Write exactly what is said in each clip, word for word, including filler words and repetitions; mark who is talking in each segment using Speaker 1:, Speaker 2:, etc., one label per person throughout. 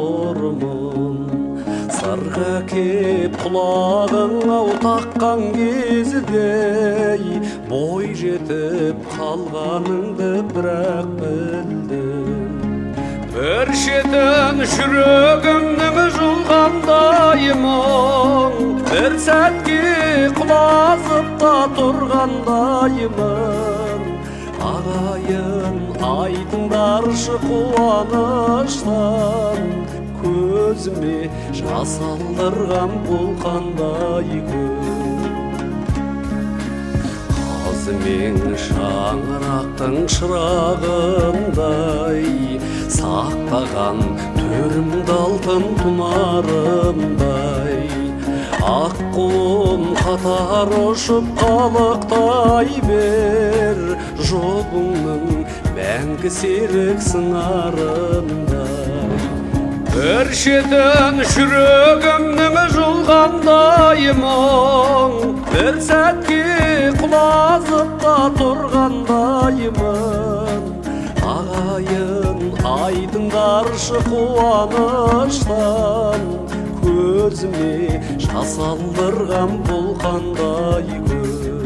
Speaker 1: тұрмын. Сырға кеп құлағыңа таққан кездей, бой жетіп қалғаныңды бірақ білдім. Бір шетін жүрегімнің жұлғандаймын, бір сәтке құлазып та тұрғандаймын. Ағайын айтыңдаршы қуаныштан, көзіме жас алдырған бұл қандай күн. Қазымен шаңырақтың шырағындай, сақтаған төрімді алтын тұмарымдай. Аққуым қатар ұшып қалықтай бер, жолыңның мәңгі серік сыңарындай. Бір шетін жүрегімнің жұлғандаймын, бір сәтке құлазып та тұрғандаймын. Ағайын айтыңдаршы қуаныштан, көзіме жас алдырған бұл қандай күн.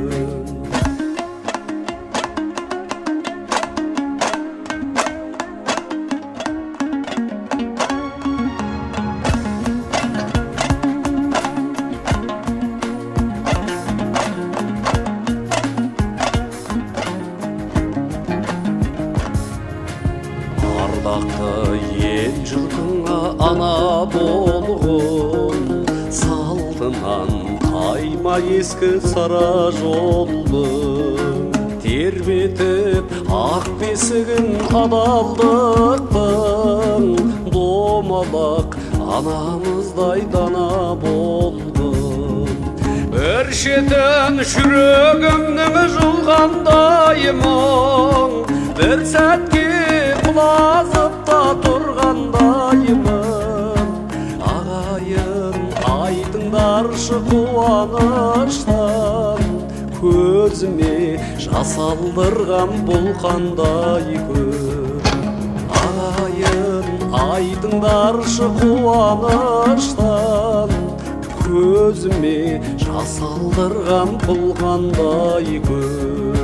Speaker 1: Ардақты ел жұртыңа ана болғын, салтынан тайма ескі сара жолды. Тербетіп ақ бесігін адалдықтың, домалақ анамыздай дана болды. Бір шетін жүрегімнің жұлғандаймын, бір сәтке құлазып та тұрғандаймын. Ағайын айтыңдаршы қуаныштан, көзіме жас алдырған бұл қандай күн. Ағайын айтыңдаршы қуаныштан, көзіме жас алдырған бұл қандай күн.